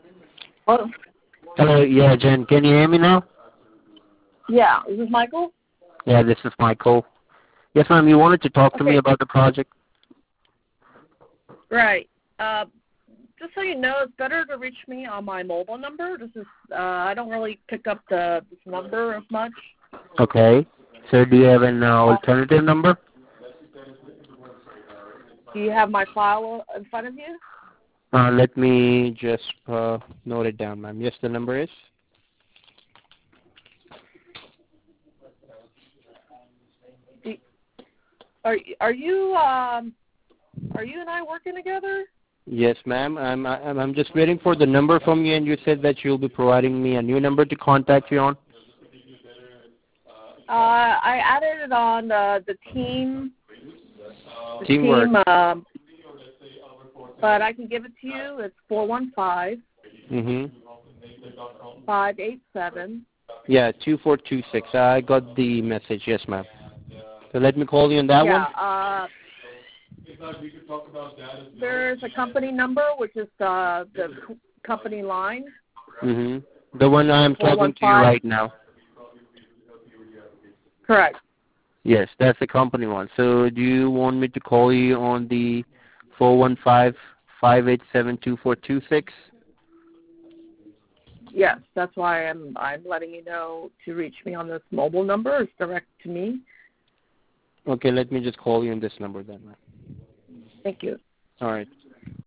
Oh, Hello, yeah, Jen, can you hear me now? yeah. Is this Michael? Yeah, this is Michael. Yes, ma'am, you wanted to talk to me Okay, about the project? right. Just so you know, it's better to reach me on my mobile number. This is I don't really pick up this number as much. Okay. So do you have an Uh, alternative number? do you have my file in front of you? Let me just note it down, ma'am. Yes, the number is? Do, are you and I working together? Yes, ma'am. I'm just waiting for the number from you, and you said that you'll be providing me a new number to contact you on. I added it on the team. The Teamwork. team, but I can give it to you. It's 415 Mm-hmm. 587. Yeah, 2426. I got the message. Yes, ma'am. So let me call you on that one? Yeah. There's a company number, which is the company line. Mm-hmm. The one I'm talking to you 415. right now. Correct. Yes, that's the company one. So do you want me to call you on the 415-587-2426? Yes, that's why I'm letting you know to reach me on this mobile number. It's direct to me. Okay, let me just call you on this number then. Thank you. All right.